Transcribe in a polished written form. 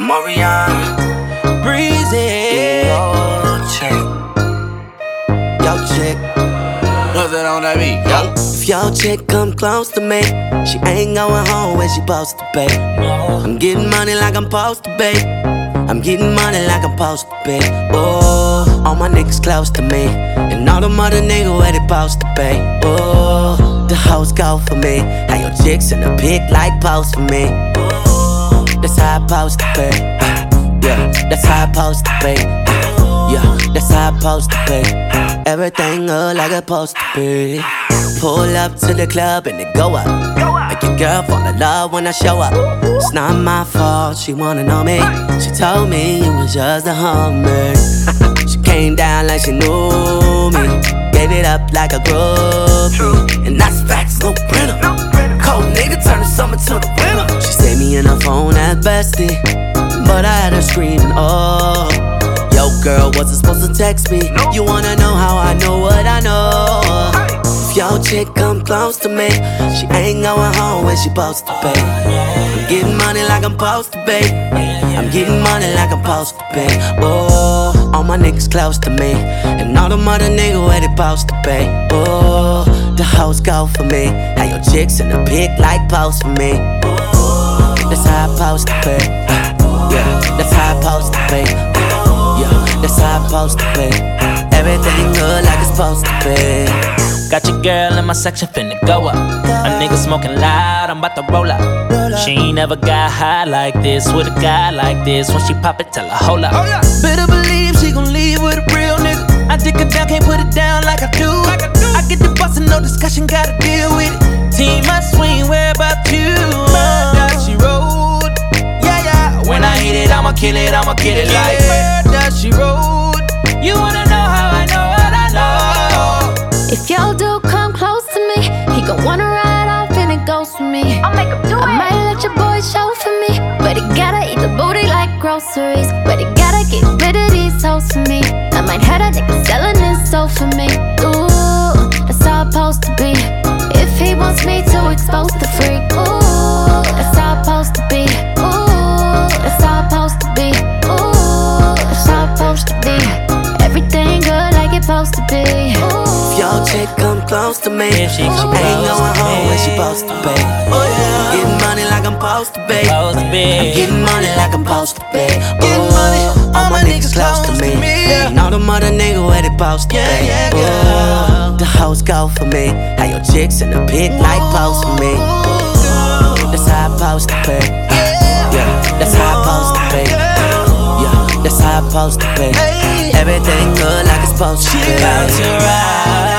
Morian, Breezy, yo chick, What's that on that beat? Yo. if your chick come close to me, she ain't going home when she supposed to be. I'm getting money like I'm supposed to be. I'm getting money like I'm supposed to be. Oh, all my niggas close to me, and all the mother niggas where they supposed to be. Oh, the hoes go for me. How your chicks in the pic like post for me. That's how I supposed to be. Yeah, that's how I supposed to be. Yeah, that's how I supposed to be. Everything look like it's supposed to be. Pull up to the club and it go up. Make your girl fall in love when I show up. It's not my fault, she wanna know me. She told me you was just a hummer. She came down like she knew me. Gave it up like a groupie. And that's facts, no printer. Cold nigga turn the summer to the winter. She saved me in her phone as bestie, but I had her screaming, oh. Yo girl, wasn't supposed to text me. You wanna know how I know what I know. If your chick come close to me, she ain't going home when she supposed to be. I'm getting money like I'm supposed to be. I'm getting money like I'm supposed to be. Oh, all my niggas close to me, and all the mother niggas where they supposed to be. Oh, the hoes go for me. How your chicks in the pic like post for me. That's how I supposed to be. Yeah, that's how I supposed to be. Yeah, that's how I supposed to be. Everything good like it's supposed to be. Got your girl in my section finna go up. A nigga smoking loud, I'm about to roll up. She ain't never got high like this with a guy like this. When she pop it, tell her hold up. Better believe she gon' leave with a real nigga. I dick her down, can't put it down like I do. I get the bustin', no discussion, gotta deal with it. Team must swing, where about you? Murder, she rode. Yeah, yeah. When I hit it, I'ma kill it like murder, she rode. You wanna know how I know what I know? If your dude come close to me, he gon' wanna ride off and it goes for me. I'll make him do it. I might let your boy show for me, but he gotta eat the booty like groceries. But he gotta get rid of these hoes for me. I might have a nigga selling his soul for me. Ooh, that's how it's supposed to be. If he wants me to expose the freak, ooh, that's how it's supposed to be. Ooh, that's how it's supposed to be. Ooh, that's how it's supposed to be. Everything good like it's supposed to be. If your chick come close to me, If she she come ain't close going to home me. when she supposed to be. I'm getting money like I'm supposed to be. Supposed to be. I'm getting money like I'm supposed to be. Getting money, All my niggas close to me, and all the mother niggas where they supposed to be. The hoes go for me. How your chicks in the pic like post for me. That's how I supposed to be. Yeah, that's how I supposed to be. Yeah, that's how I supposed to be. Everything good like it's supposed to be. About to ride.